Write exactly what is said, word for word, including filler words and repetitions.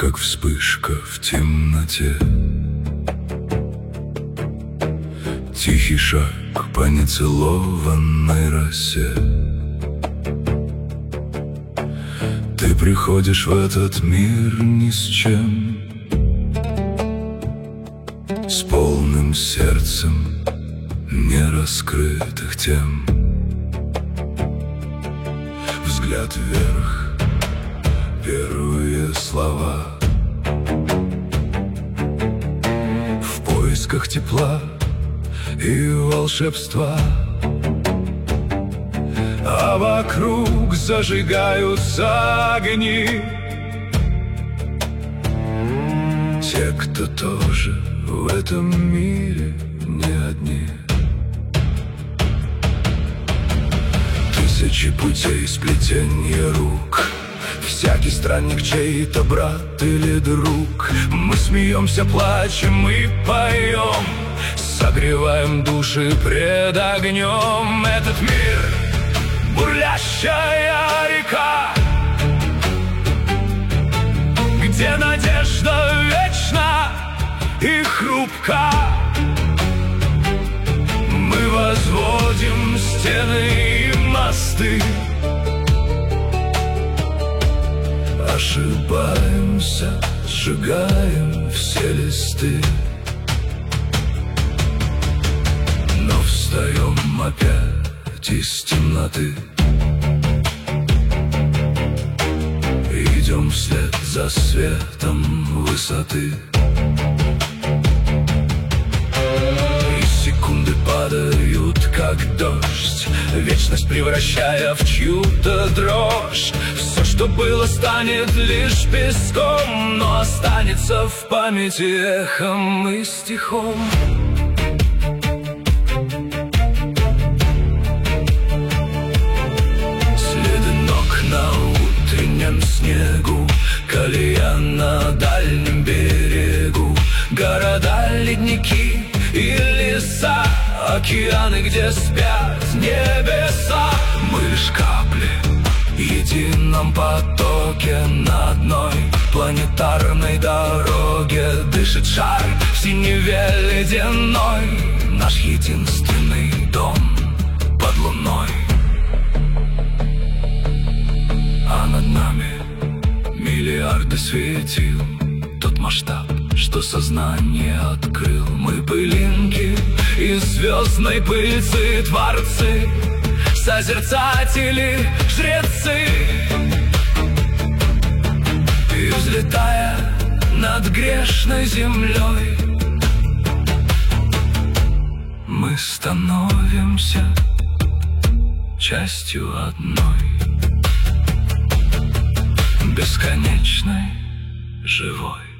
как вспышка в темноте. Тихий шаг по нецелованной росе. Ты приходишь в этот мир ни с чем, с полным сердцем нераскрытых тем. Взгляд вверх, первые слова, в поисках тепла и волшебства. А вокруг зажигаются огни, те, кто тоже в этом мире не одни. Тысячи путей сплетенья рук, всякий странник чей-то брат или друг. Мы смеемся, плачем и поем, согреваем души пред огнем. Этот мир — бурлящая река, где надежда вечна и хрупка. Мы возводим стены и мосты, ошибаемся, сжигаем все листы, но встаем опять из темноты. Идем вслед за светом высоты. И секунды падают, как дождь, вечность превращая в чью-то дрожь. Все, что было, станет лишь песком, но останется в памяти эхом и стихом. Снегу, колея на дальнем берегу, города, ледники и леса, океаны, где спят небеса. Мы лишь капли в едином потоке, на одной планетарной дороге. Дышит шар в синеве ледяной, наш единственный дом под луной. А над нами миллиарды светил, тот масштаб, что сознание открыл. Мы пылинки из звездной пыльцы, творцы, созерцатели, жрецы. И взлетая над грешной землей, мы становимся частью одной, бесконечной, живой.